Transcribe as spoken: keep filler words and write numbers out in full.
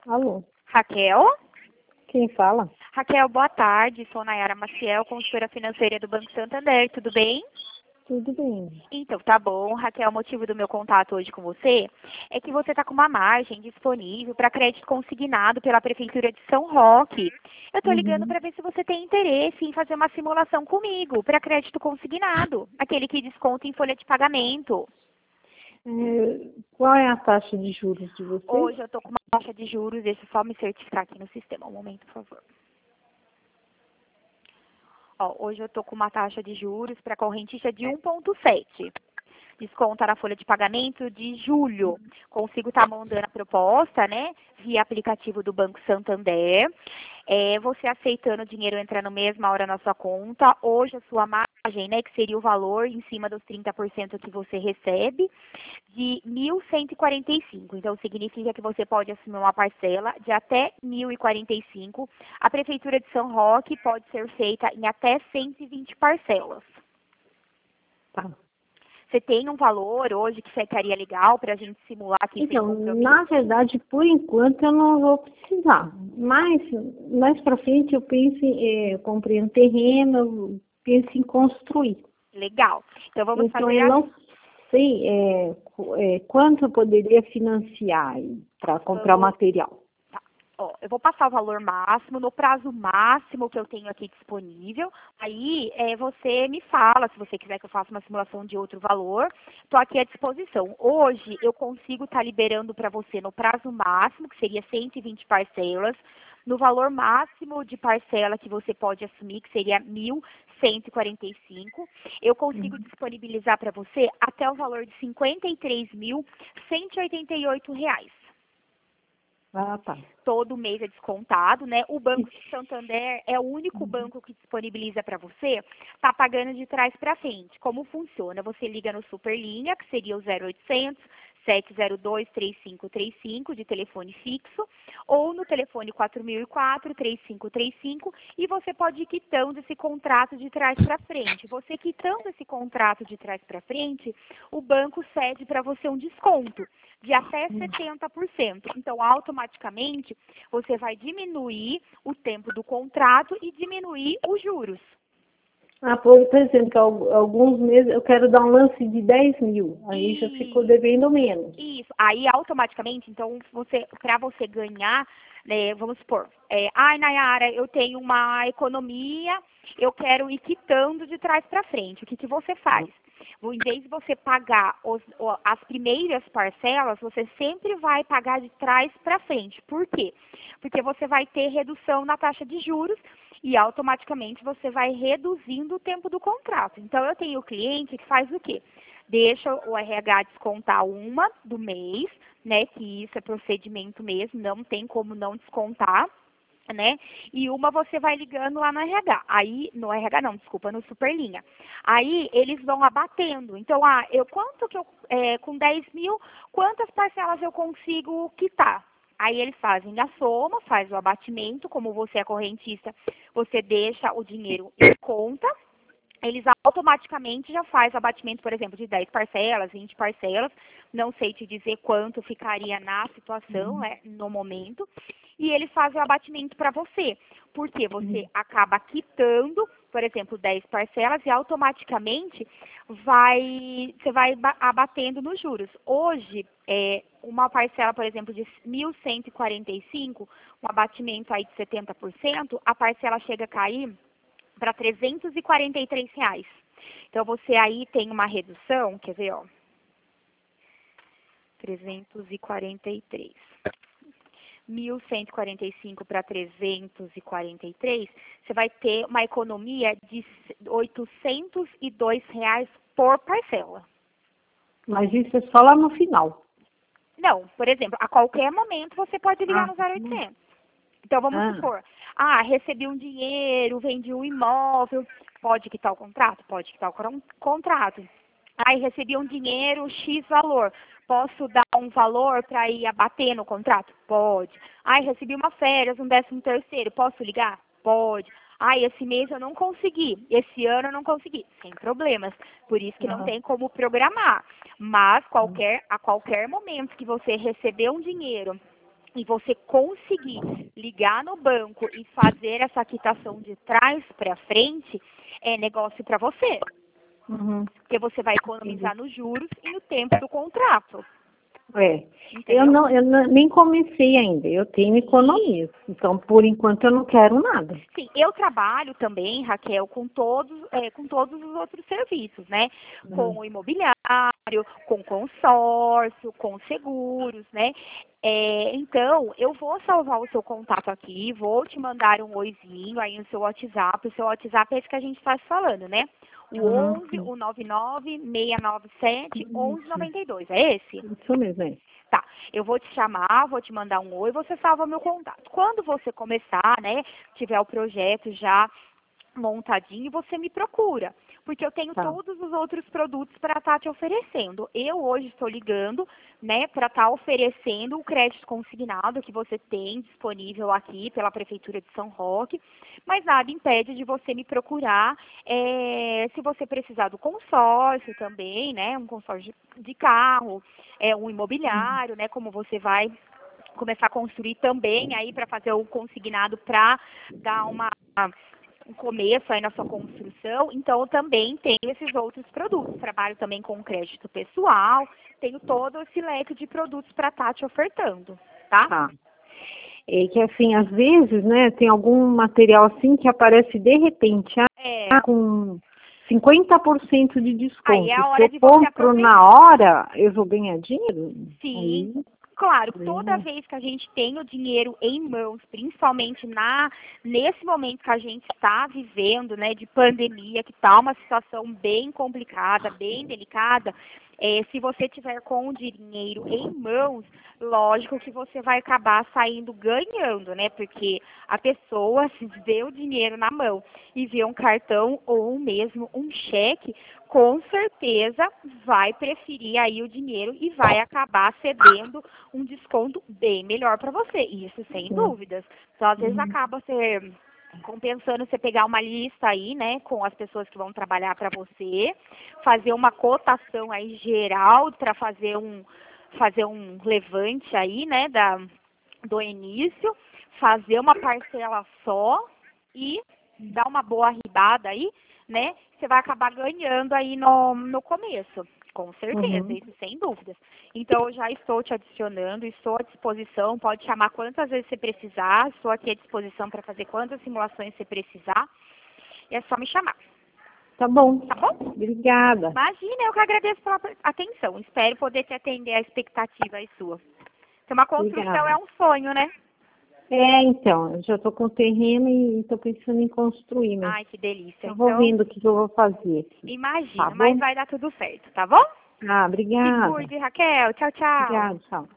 Alô, Raquel? quem fala? Raquel, boa tarde. Sou Nayara Maciel, consultora financeira do Banco Santander. Tudo bem? Tudo bem. Então, tá bom. Raquel, o motivo do meu contato hoje com você é que você está com uma margem disponível para crédito consignado pela Prefeitura de São Roque. Eu estou ligando Uhum. para ver se você tem interesse em fazer uma simulação comigo para crédito consignado, aquele que desconta em folha de pagamento. É, qual é a taxa de juros de vocês? Hoje eu estou com uma taxa de juros, deixa eu só me certificar aqui no sistema. Um momento, por favor. Ó, hoje eu estou com uma taxa de juros para correntícia de um vírgula sete. Desconta na folha de pagamento de julho. Consigo estar mandando a proposta, né, via aplicativo do Banco Santander. É, você aceitando o dinheiro entrar na mesma hora na sua conta. Hoje a sua margem, né, que seria o valor em cima dos trinta por cento que você recebe, de mil cento e quarenta e cinco. Então, significa que você pode assumir uma parcela de até mil e quarenta e cinco. A Prefeitura de São Roque pode ser feita em até cento e vinte parcelas. Tá. Você tem um valor hoje que ficaria legal para a gente simular aqui sem Então, compromisso? na verdade, por enquanto eu não vou precisar. Mas, mais para frente, eu penso em, eh, eu comprei um terreno, eu penso em construir. Legal. Então, vamos Então, fazer eu assim. não sei eh, qu- eh, quanto eu poderia financiar para comprar o Vamos. material. Tá. Ó, eu vou passar o valor máximo, no prazo máximo que eu tenho aqui disponível. Aí é, você me fala, se você quiser que eu faça uma simulação de outro valor, estou aqui à disposição. Hoje eu consigo estar liberando para você no prazo máximo, que seria cento e vinte parcelas, no valor máximo de parcela que você pode assumir, que seria mil cento e quarenta e cinco. Eu consigo Uhum. disponibilizar para você até o valor de cinquenta e três mil cento e oitenta e oito reais. Ah, tá. Todo mês é descontado, né? O Banco Santander é o único banco que disponibiliza para você, tá pagando de trás para frente. Como funciona? Você liga no Superlinha, que seria o zero oitocentos, sete zero dois, três cinco três cinco, de telefone fixo, ou no telefone quatro mil e quatro, três cinco três cinco, e você pode ir quitando esse contrato de trás para frente. Você quitando esse contrato de trás para frente, o banco cede para você um desconto de até setenta por cento. Então, automaticamente, você vai diminuir o tempo do contrato e diminuir os juros. Ah, por por exemplo, que al- alguns meses eu quero dar um lance de dez mil, aí já ficou E devendo menos. isso, aí automaticamente, então, você, para você ganhar, né, vamos supor, é, ai, Nayara, eu tenho uma economia, eu quero ir quitando de trás para frente. O que, que você faz? Em vez de você pagar os, o- as primeiras parcelas, você sempre vai pagar de trás para frente. Por quê? Porque você vai ter redução na taxa de juros e automaticamente você vai reduzindo o tempo do contrato. Então, eu tenho cliente que faz o quê? Deixa o R H descontar uma do mês, né? Que isso é procedimento mesmo, não tem como não descontar, né? E uma você vai ligando lá no R H. Aí, no R H não, desculpa, no Superlinha. Aí eles vão abatendo. Então, ah, eu quanto que eu, é, com dez mil, quantas parcelas eu consigo quitar? Aí eles fazem a soma, faz o abatimento, como você é correntista, você deixa o dinheiro em conta, eles automaticamente já faz o abatimento, por exemplo, de dez parcelas, vinte parcelas, não sei te dizer quanto ficaria na situação, né, no momento, e eles fazem o abatimento para você, porque você acaba quitando, por exemplo, dez parcelas e automaticamente vai, você vai ba- abatendo nos juros. Hoje, é, uma parcela, por exemplo, de mil cento e quarenta e cinco, um abatimento aí de setenta por cento, a parcela chega a cair para trezentos e quarenta e três reais. Então, você aí tem uma redução, quer ver, ó, trezentos e quarenta e três. mil cento e quarenta e cinco para trezentos e quarenta e três, você vai ter uma economia de oitocentos e dois reais por parcela. Mas isso é só lá no final. Não, por exemplo, a qualquer momento você pode ligar Ah, no zero oitocentos. Então, vamos ah, supor, ah, recebi um dinheiro, vendi um imóvel, pode quitar o contrato? Pode quitar o cron- contrato. Aí, recebi um dinheiro, X valor, posso dar um valor para ir abater no contrato? Pode. Aí, recebi uma férias, um décimo terceiro, posso ligar? Pode. Ah, esse mês eu não consegui, esse ano eu não consegui, sem problemas. Por isso que não ah, tem como programar. Mas qualquer, a qualquer momento que você receber um dinheiro, e você conseguir ligar no banco e fazer essa quitação de trás para frente, é negócio para você. Uhum. Porque você vai economizar nos juros e no tempo do contrato. É, Entendeu? eu, não, eu não, nem comecei ainda, eu tenho economia, então por enquanto eu não quero nada. Sim, eu trabalho também, Raquel, com todos, é, com todos os outros serviços, né? Uhum. Com o imobiliário, com consórcio, com seguros, né? É, então, eu vou salvar o seu contato aqui, vou te mandar um oizinho aí no seu WhatsApp. O seu WhatsApp é esse que a gente está falando, né? O Uhum. onze, o nove nove, seis nove sete, onze Isso, noventa e dois, é esse? isso mesmo, é. Tá, eu vou te chamar, vou te mandar um oi, você salva meu contato. Quando você começar, né, tiver o projeto já montadinho, você me procura, porque eu tenho Tá. todos os outros produtos para estar te oferecendo. Eu hoje estou ligando, né, para estar oferecendo o crédito consignado que você tem disponível aqui pela Prefeitura de São Roque, mas nada impede de você me procurar é, se você precisar do consórcio também, né, um consórcio de carro, é, um imobiliário, né, como você vai começar a construir também aí para fazer o consignado para dar uma um começo aí na sua construção, então eu também tenho esses outros produtos. Trabalho também com crédito pessoal, tenho todo esse leque de produtos para estar te ofertando, tá? Tá. É que assim, às vezes, né, tem algum material assim que aparece de repente, É, ah, com cinquenta por cento de desconto. aí é a Se hora eu de você compro aproveitar. na hora, eu vou ganhar dinheiro? Sim, Aí, claro, né? toda vez que a gente tem o dinheiro em mãos, principalmente na nesse momento que a gente está vivendo, né, de pandemia, que está uma situação bem complicada, bem delicada, é, se você tiver com o dinheiro em mãos, lógico que você vai acabar saindo ganhando, né? Porque a pessoa, se vê o dinheiro na mão e vê um cartão ou mesmo um cheque, com certeza vai preferir aí o dinheiro e vai acabar cedendo um desconto bem melhor para você. Isso sem dúvidas. Então, às vezes acaba ser compensando você pegar uma lista aí, né, com as pessoas que vão trabalhar para você, fazer uma cotação aí geral para fazer um fazer um levante aí, né, da do início, fazer uma parcela só e dar uma boa arribada aí, né? Você vai acabar ganhando aí no, no começo, com certeza, Uhum. isso sem dúvidas. Então, eu já estou te adicionando, estou à disposição, pode chamar quantas vezes você precisar, estou aqui à disposição para fazer quantas simulações você precisar, e é só me chamar, Tá bom. tá bom? Obrigada. Imagina, eu que agradeço pela atenção, espero poder te atender a expectativa aí sua. Ter uma construção Obrigada. é um sonho, né? É, então, eu já estou com o terreno e estou pensando em construir, né? Ai, que delícia. Eu vou Então, vendo o que, que eu vou fazer aqui. imagina, Tá mas bom? vai dar tudo certo, tá bom? Ah, Se obrigada. cuide, Raquel. Tchau, tchau. Obrigada, tchau.